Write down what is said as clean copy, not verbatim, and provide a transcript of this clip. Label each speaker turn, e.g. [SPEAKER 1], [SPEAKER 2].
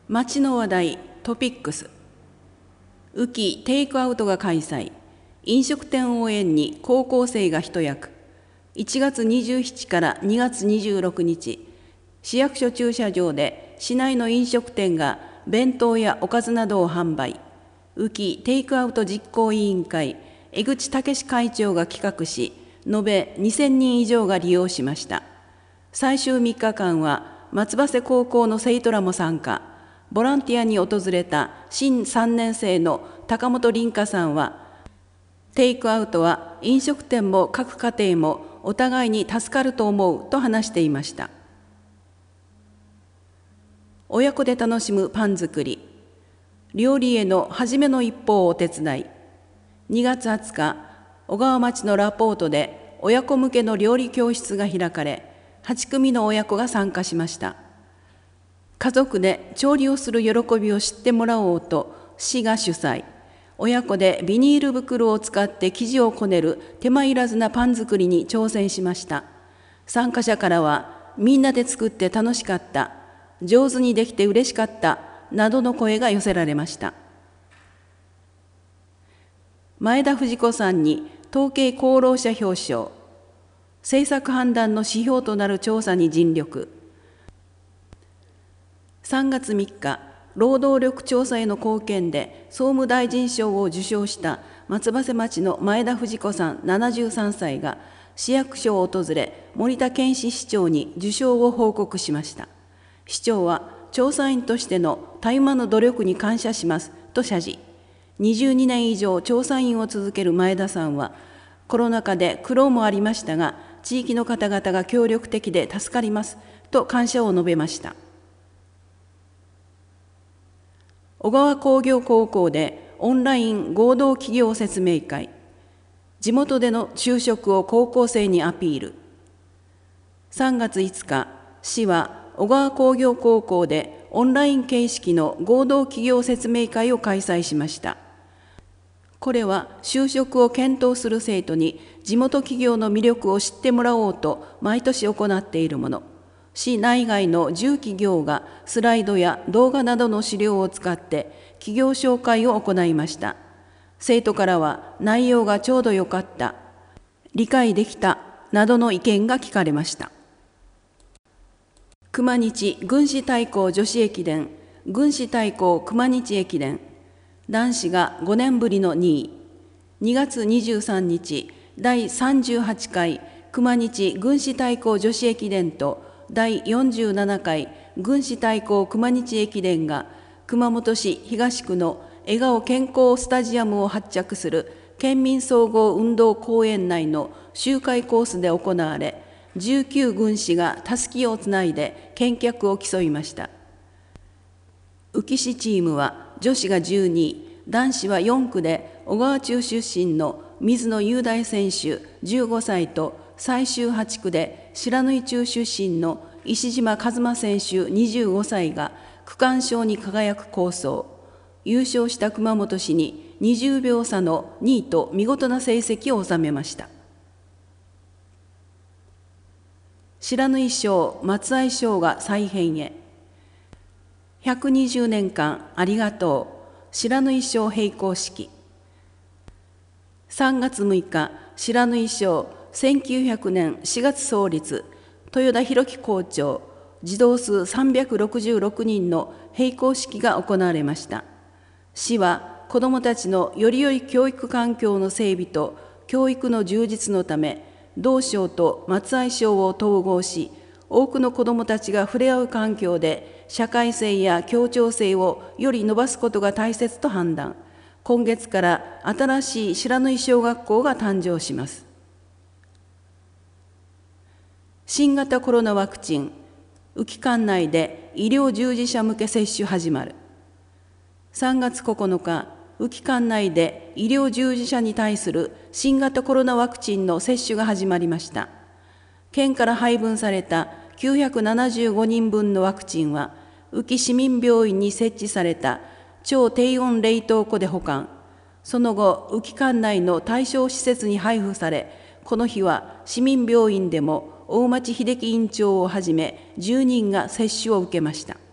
[SPEAKER 1] 街の話題トピックス。雨季テイクアウトが開催。飲食店応援に高校生が一役。1月27から2月26日、市役所駐車場で市内の飲食店が弁当やおかずなどを販売。雨季テイクアウト実行委員会、江口武会長が企画し、延べ2000人以上が利用しました。最終3日間は松葉瀬高校の生徒らも参加。ボランティアに訪れた新3年生の高本凛香さんは、テイクアウトは飲食店も各家庭もお互いに助かると思うと話していました。親子で楽しむパン作り。料理への初めの一歩をお手伝い。2月20日、小川町のラポートで親子向けの料理教室が開かれ、8組の親子が参加しました。家族で調理をする喜びを知ってもらおうと、市が主催。親子でビニール袋を使って生地をこねる手間いらずなパン作りに挑戦しました。参加者からは、みんなで作って楽しかった、上手にできて嬉しかった、などの声が寄せられました。前田藤子さんに統計功労者表彰。政策判断の指標となる調査に尽力。3月3日、労働力調査への貢献で総務大臣賞を受賞した松葉瀬町の前田藤子さん73歳が市役所を訪れ、森田健志市長に受賞を報告しました。市長は、調査員としてのたゆまぬ努力に感謝しますと謝辞。22年以上調査員を続ける前田さんは、コロナ禍で苦労もありましたが、地域の方々が協力的で助かりますと感謝を述べました。小川工業高校でオンライン合同企業説明会。地元での就職を高校生にアピール。3月5日、市は小川工業高校でオンライン形式の合同企業説明会を開催しました。これは就職を検討する生徒に地元企業の魅力を知ってもらおうと毎年行っているもの。市内外の10企業がスライドや動画などの資料を使って企業紹介を行いました。生徒からは内容がちょうどよかった、理解できたなどの意見が聞かれました。熊日軍師対抗女子駅伝、軍師対抗熊日駅伝。男子が5年ぶりの2位。2月23日、第38回熊日軍師対抗女子駅伝と第47回軍師対抗熊日駅伝が熊本市東区の笑顔健康スタジアムを発着する県民総合運動公園内の周回コースで行われ、19軍師がたすきをつないで健脚を競いました。宇城市チームは女子が12位、男子は4区で小川中出身の水野雄大選手15歳と、最終8区で白縫中出身の石島和馬選手25歳が区間賞に輝く好走。優勝した熊本市に20秒差の2位と見事な成績を収めました。白縫賞、松愛賞が再編へ。120年間ありがとう。白縫賞閉校式。3月6日、白縫賞1900年4月創立、豊田弘樹校長、児童数366人の閉校式が行われました。市は子どもたちのより良い教育環境の整備と教育の充実のため、同賞と松愛賞を統合し、多くの子どもたちが触れ合う環境で社会性や協調性をより伸ばすことが大切と判断。今月から新しい白縫小学校が誕生します。新型コロナワクチン、宇城管内で医療従事者向け接種始まる。3月9日、宇城管内で医療従事者に対する新型コロナワクチンの接種が始まりました。県から配分された975人分のワクチンは、宇城市民病院に設置された超低温冷凍庫で保管。その後、宇城管内の対象施設に配布され、この日は市民病院でも大町秀樹院長をはじめ10人が接種を受けました。